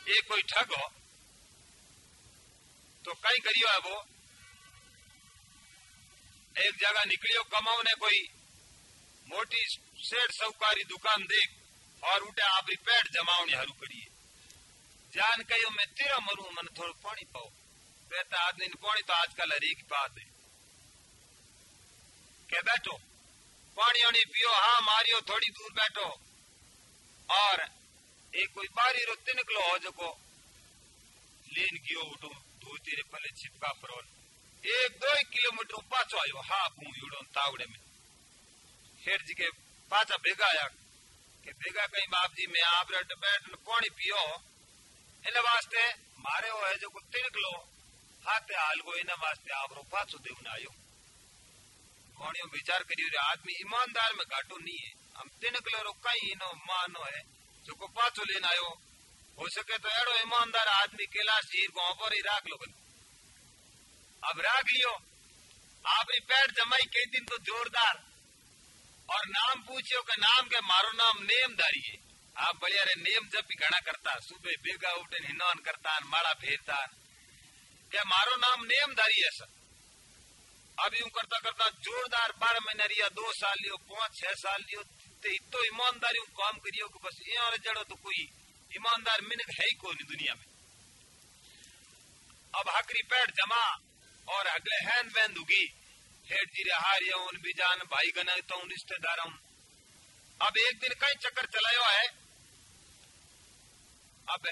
ये कोई ठग हो तो कई करियो है वो एक जगह निकलियो कमाऊ ने कोई मोटी सेठ सौकारी दुकान देख और उठे आप पेट जमावने हरू करिए जान कहो मैं तेरा मरू मन थोड़ा पानी पाओ कहता आदमी ने पानी तो आजकल हर एक बात है के बैठो पानी वानी पियो हाँ मारियो थोड़ी दूर बैठो और एक कोई बारी रो तिनकलो हो जो को लेन गियो उठो दो तेरे पले छिपका परोल 1-2 किलोमीटर पाछो आयो हाँ भूड़ो तावड़े में हेर जी के पाचा भेगा आया के भेगा कहीं बाप जी मैं आप बैठ पानी पियो इन वास्ते मारे हो है जो को तिनकलो हाथे हाल को इन वास्ते आप रो पाछो देवन आयो कोणियो विचार करियो रे आदमी ईमानदार में घाटो नहीं है हम तिनकलो रो कहीं इनो मानो है जो को पाछो लेन आयो हो सके तो एड़ो ईमानदार आदमी कैलाश जी को पर ही राख लो अब राख लियो आपरी पैर जमाई कई दिन तो जोरदार और नाम पूछियो के नाम के मारो नाम नेमधारी है आप बढ़िया रे नेम जब भी घना करता सुबह बेगा उठे हिनौन करता माड़ा फेरता क्या मारो नाम नेमधारी है सर अब यूं करता करता जोरदार 12 महीना रिया 2 साल लियो 5-6 साल लियो तो ईमानदारी काम करियो कि बस यहाँ जड़ो तो कोई ईमानदार मिनक है ही कोई दुनिया में अब हकरी पैर जमा और अगले हैन बैंद उगी हेठ जी हारिया उन भी जान भाई गना तो रिश्तेदार अब एक दिन कई चक्कर चलायो है अब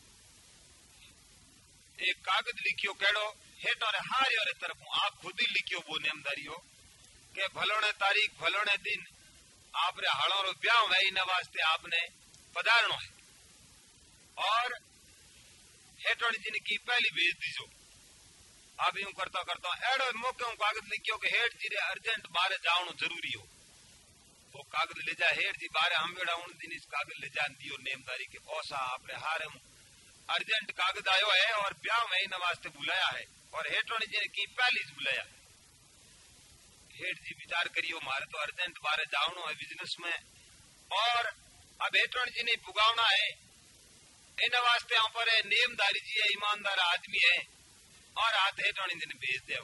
एक कागज लिखियो केड़ो हेठ और हारिया रे तरफ आप खुद ही लिखियो वो नेमदारी हो के भलोने तारीख भलोने दिन आपरे हड़ो रो ब्याह है इन वास्ते आपने पधारणो है और हेठोड़ी जी की पहली भेज दीजो अब यूं करता करता एड़ो मौके कागज लिखियो कि हेठ जी रे अर्जेंट बारे जावनो जरूरी हो वो कागज ले जा हेठ जी बारे हम बेड़ा उन दिन इस कागज ले जान दियो नेमदारी के औसा आपरे हारे अर्जेंट कागज आयो है और ब्याह में इन वास्ते बुलाया है और हेठोड़ी जी की पहली बुलाया हेठ जी विचार करियो मारे तो अर्जेंट बारे जावनो है बिजनेस में और अब हेठोड़ी जी ने पुगावना है इन वास्ते यहाँ पर नेमदारी जी है ईमानदार आदमी है और हाथ हेठोड़ी जी ने भेज दे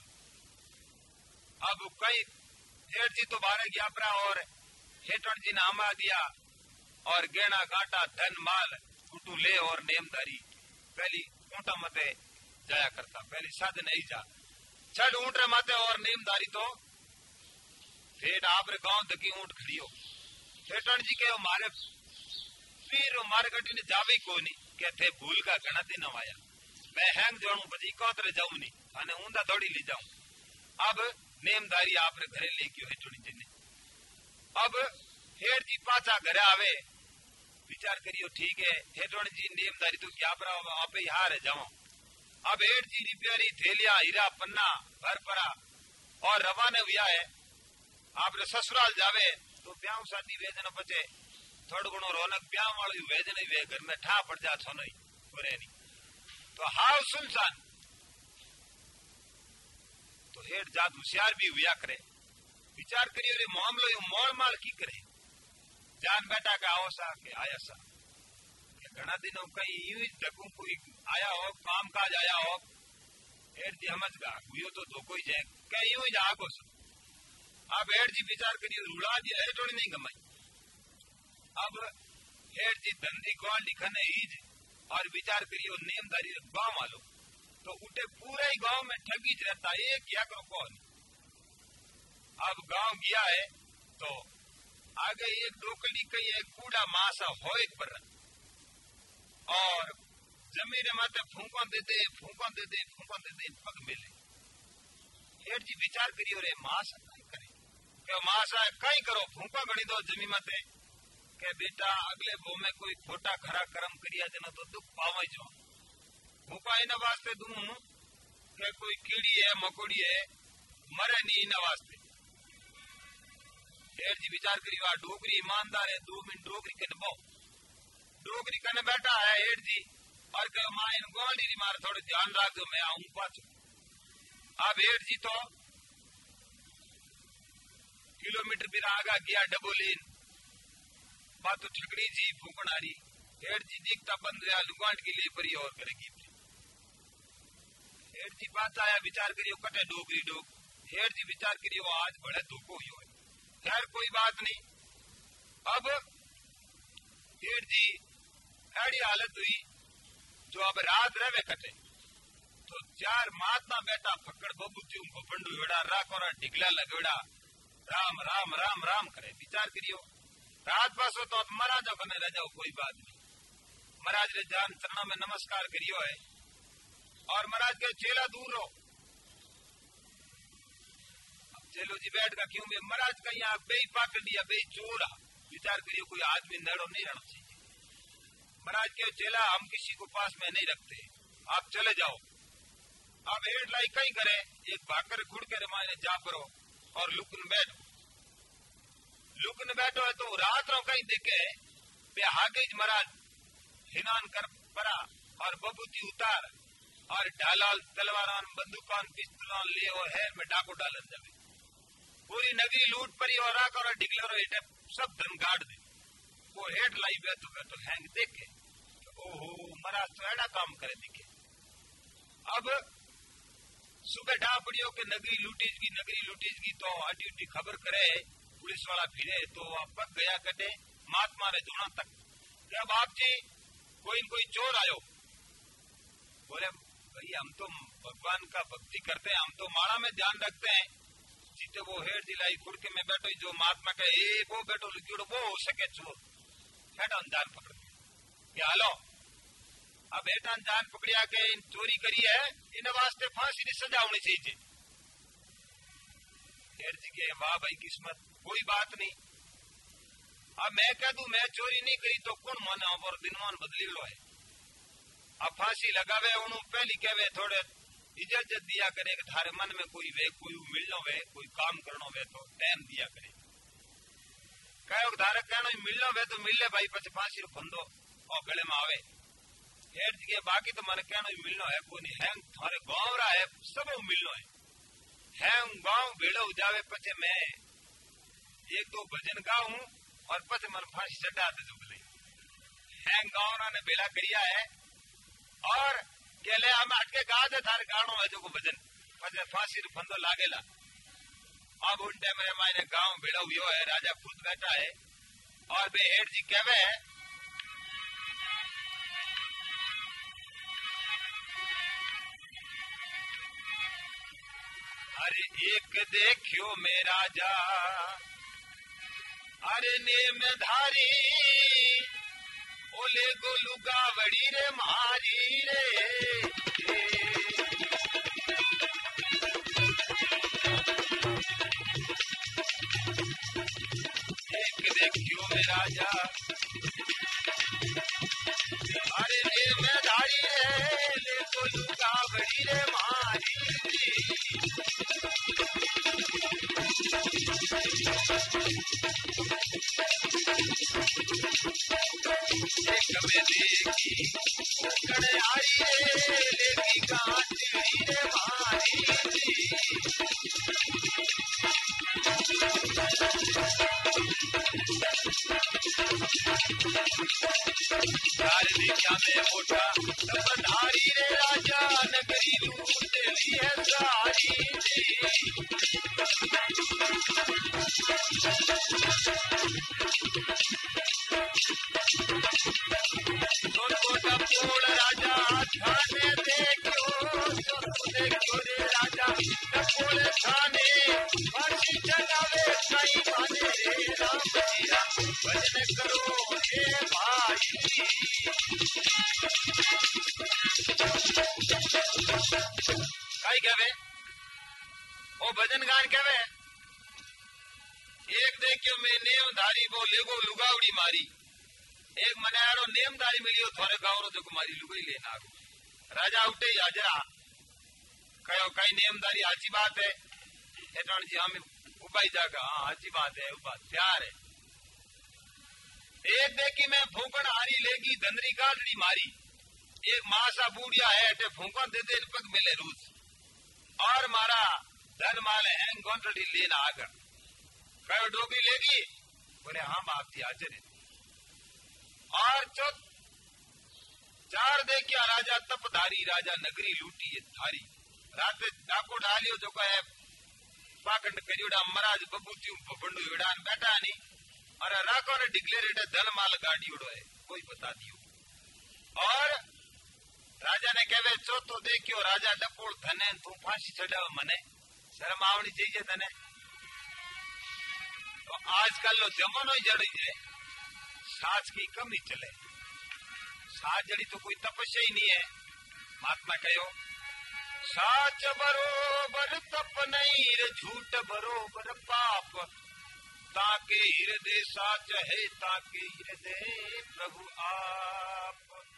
अब कई हेठ जी तो बारे गया परा और हेठोड़ी जी ने आमा दिया और गेना गाटा धन माल कुटू ले और नेमदारी पहली ऊंटा मते जाया करता पहली साध नहीं जा छड़ ऊंट रे माते और नेमदारी तो फेट आपरे गांव तकी ऊंट खड़ियो हेठोड़ी जी के मारे फिर मारे गड्डी ने जावे को नहीं कहते भूल का घना दिन आया मैं हैंग जोड़ू बजी कोतरे जाऊं नहीं अने ऊंधा दौड़ी ले जाऊं अब नेमदारी आपरे घरे ले गयो हेठोड़ी जी ने अब हेठ जी पाछा घरे आवे विचार करियो ठीक है हेठोड़ी जी नेमदारी तो क्या पर आपे हार है जाओ अब हेठ जी रिपेयरी थैलिया हीरा पन्ना भर परा और रवाना हुआ है आपरे ससुराल जावे तो ब्याह शादी वेजन बचे थोड़ा घणो रौनक ब्याह वाली वेजन वे घर में ठा पड़ जा छो नहीं बुरे नहीं तो हाव सुनसान तो हेठ जात होशियार भी हुआ करे विचार करियो रे मामलो यू मोड़ माल की करे जान बेटा का आओ सा के आया सा घना दिनों कहीं यूं ही डकू कोई आया हो काम काज आया हो हेठ जी समझ गा हुई तो धोखो ही जाए कहीं यूं ही जागो सा अब हेठ जी विचार करियो रुला दिया है थोड़ी नहीं कमाई अब हेठ जी धंधी कौन लिखन ईज और विचार करियो नेमदारी गांव वालों तो उठे पूरे ही गांव में ठगी रहता है क्या करो कौन अब गांव गया है तो आगे एक डोकली कई एक कूड़ा मासा हो एक पर और जमीन माते फूंका दे दे फूंका दे दे फूंका दे दे पग मिले हेठ जी विचार करियो रे मासा कहीं करे क्या मासा कहीं करो फूंका गणी दो जमीन माते के बेटा अगले बो में कोई खोटा खरा कर्म करिया जनो तो दुख पावे जो फूंका इन वास्ते दूं के कोई कीड़ी है मकोड़ी है मरे नहीं इन वास्ते हेठ जी विचार करियो डोगरी ईमानदार है 2 मिनट डोगरी के नबो डोगरी कने बैठा है हेठ जी और कहो मां इन गोंडी मार थोड़े ध्यान रख दो मैं आऊं पाछो अब हेठ जी तो किलोमीटर भी आगा गया डबोलीन बात तो ठकड़ी जी फूकनारी हेठ जी दीखता बंद रहा लुगाट की ले परी और करेगी हेठ जी बात आया विचार करियो कटे डोगरी डोग हेठ जी विचार करियो आज बड़े धोखो हुई हो खैर कोई बात नहीं। अब हेठ जी ऐसी हालत हुई जो अब रात रहे कटे तो चार महात्मा बैठा फकड़ बबूती भपंडू वेड़ा राख और ढिगला लगेड़ा राम राम राम राम करे विचार करियो रात पास हो तो महाराज बने रह जाओ कोई बात नहीं। महाराज ने जान चरणों में नमस्कार करियो है और महाराज के चेला दूर रहो। चेलो जी बैठ का क्यों बे महाराज का यहाँ बे पाकड़िया बे चोरा विचार करियो कोई आदमी नड़ो नहीं रहना चाहिए। महाराज के चेला हम किसी को पास में नहीं रखते आप चले जाओ। अब हेड लाई कहीं करे एक भाकर खुड़ के रमाने जा परो और लुकन बैठो है तो रात रो कहीं देखे बे हागेज महाराज हिनान कर परा और बबूती उतार और ढालाल तलवारान बंदूकान पिस्तौलान ले और हेर में डाको डालन जावे पूरी नगरी लूट परी और राख और डिक्लेरो हेटे सब धन गाड़ दे वो हेड लाई बैठो हैंग देखे ओहो महाराज तो ऐसा काम करे दिखे। अब सुबह डा पड़ियो के नगरी लूटीजगी तो आटी खबर करे पुलिस वाला फिरे तो पक गया कटे महात्मा रे जोड़ा तक क्या बाप जी कोई न कोई चोर आयो बोले भाई हम तो भगवान का भक्ति करते हैं हम तो माला में ध्यान रखते हैं जीते वो हेड दिलाई खुड़के में बैठो जो महात्मा के वो बैठो लिखियो वो हो सके चोर हेठा जान पकड़ क्या हालो अब हेठा जान पकड़िया के इन चोरी करी है इन वास्ते फांसी की सजा होनी चाहिए। हेड जी के वाह भाई किस्मत कोई बात नहीं। अब मैं कह दूं मैं चोरी नहीं करी तो कौन माने और दिनमान बदली लो है। अब फांसी लगावे उन्होंने पहली कहवे थोड़े इजाजत दिया करे थारे मन में कोई वे कोई मिलनो वे कोई काम करनो वे तो टाइम दिया करे कहो धारे कहनो मिलनो वे तो मिले भाई पचे फांसी रो फंदो और गले में आवे हेड जी बाकी तो मैंने कहनो मिलनो है कोई नहीं है थारे गांव रहा है सब मिलनो है गांव भेड़ो जावे पचे मैं एक दो भजन गाऊं और पचे मन फांसी चढ़ा दे जो बोले है गांव ने बेला करिया है और केले हम हटके गा दे थारे गानो है जो को भजन पचे फांसी रो फंदो लागेला। अब उन टाइम में मायने गांव भेड़ो हुयो है राजा खुद बैठा है और बे हेड जी कहवे अरे एक देखियो मैं राजा अरे नेम धारी ओले गोलू गावड़ी रे मारी रे एक देखियो मैं राजा अरे नेम धारी रे ले गोलू गावड़ी रे मारी कभी देखी कड़े आई लेकी गांठ रे मारी क्या में मोटा धारी रे राजा नगरी लूट ली है सारी छोटा पोड़ राजा थाने देखो रे राजा पोड़ थाने फांसी चलावे कहीं माने रे राम जी राम भजन करो हे भाई काई कहवे ओ भजन गान कहवे एक देखियो मैं नेमधारी वो लेगो लुगावड़ी मारी एक मनायारो नेमधारी मिलियो थोड़े गाँव रो जो मारी लुगाई लेना आगो राजा उठे ही हाजरा कहो कई नेमधारी अच्छी बात है जी हम उपाई जागा हाँ अच्छी बात है प्यार है एक देखी मैं फूकन हारी लेगी धंधरी काटड़ी मारी एक मासा बूढ़िया है अटे फूकन दे दे पग मिले रूस और मारा धन माले हैंग गोंटड़ी लेना आगर कहो डोबी लेगी बोले हाँ बाप थी हाजिर है और देखिया राजा तपधारी, राजा नगरी लूटी है थारी। रात डाको डालियो जो है पाखंड करियोड़ा महाराज बबूती बंडू विड़ान बैठा नहीं, अरे राको ने डिक्लेरेट धन माल गाड़ी उड़ो है, कोई बता दियो। और राजा ने कहे चौथो देखियो राजा डपोल धने तू फांसी चढ़ाव मने, शर्म आवनी चाहिए तने। तो आजकल लो जमानो ही जड़ी है, साच की कमी चले, साच जड़ी तो कोई तपस्या ही नहीं है। महात्मा कहो साच बरोबर तप नहीं रे, झूठ बरोबर पाप, ताके हृदय साच है ताके हृदय प्रभु आप।